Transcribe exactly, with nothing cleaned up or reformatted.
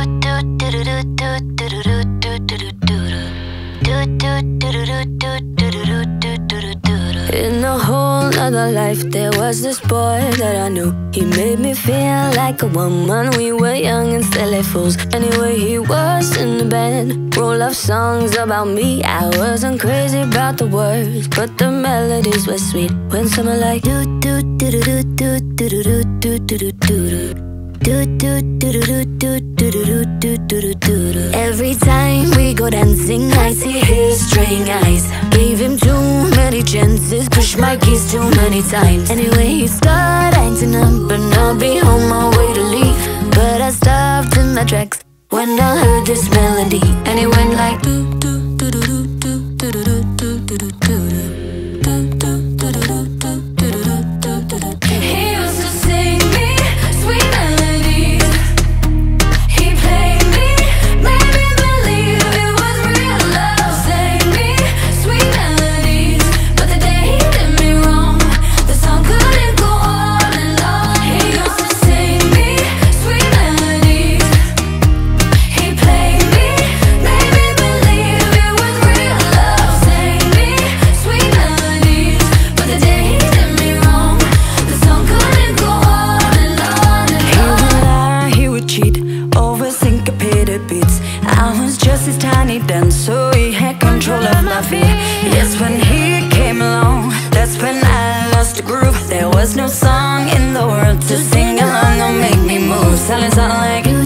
In a whole other life, there was this boy that I knew. He made me feel like a woman. We were young and silly fools. Anyway, he was in the band, wrote love songs about me. I wasn't crazy about the words, but the melodies were sweet. When someone like do do do do do do do do do do do do. Every time we go dancing, I see his straying eyes. Gave him too many chances, pushed my keys too many times. Anyway, he started acting up, and I'll be on my way to leave. But I stopped in my tracks when I heard this melody, and it went like do do do do do do do do do do do do. His tiny dance, so he had control of my feet. Yes, when he came along, that's when I lost the groove. There was no song in the world to sing along or make me move. Silence, I like